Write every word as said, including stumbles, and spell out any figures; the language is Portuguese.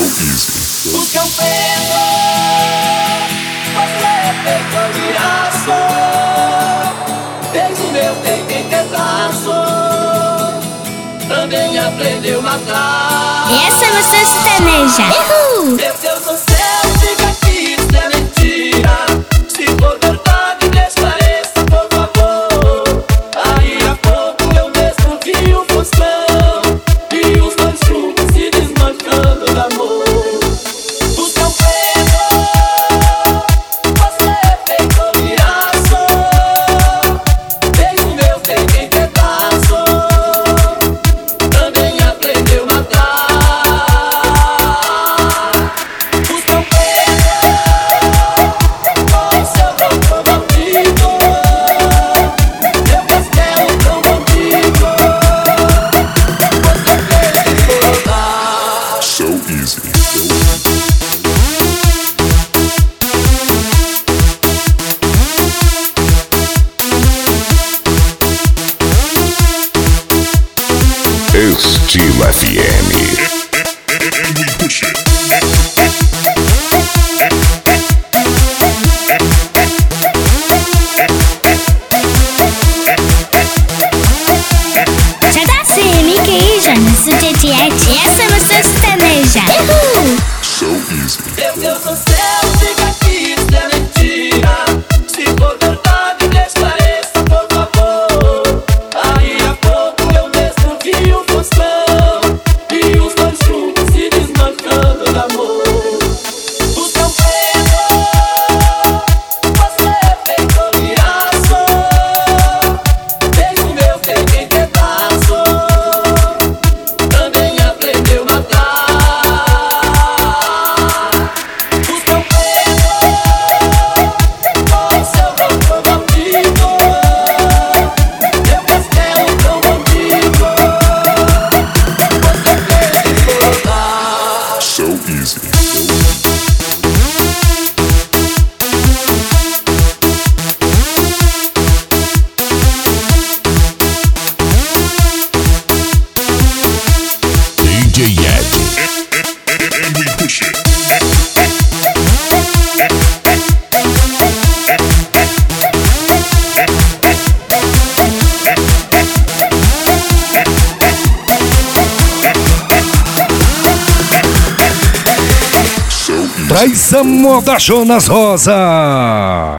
easy. O que eu penso, você é feito de aço. Desde o meu tem quem tem traço. Também aprendeu a matar. Essa é você sertaneja. Uhul! Meu Deus do céu, diga que isso é mentira. Se for verdade, me esclareça, por favor. Aí a pouco eu mesmo vi o Fuscão e os dois juntos se desmanchando de amor. O seu pego, você é feito de aço. Desde o meu tem quem pedaço. Também aprendeu a matar. O seu pego, com seu corpo bandido. Meu castelo tão bandido. Você fez explorar. So easy. Estilo F M. And we push it. Já dá C M K I, Jonas, o D J Ed. Essa é você sertaneja. Uhul! So easy. Meu Deus do céu, diga que isso é mentira. Se for verdade, me esclareça, por favor. Aí a pouco eu mesmo vi o Fuscão e os dois juntos se desmanchando de amor. O seu pego, você é feito de aço. Desde o meu tem quem pedaço. Também aprendeu a matar. O seu pego, com seu corpo bandido. Meu castelo tão bandido. Você fez explorar. So easy. D J Ed. And we push it. So easy. Traz a moda Jonas Rosa.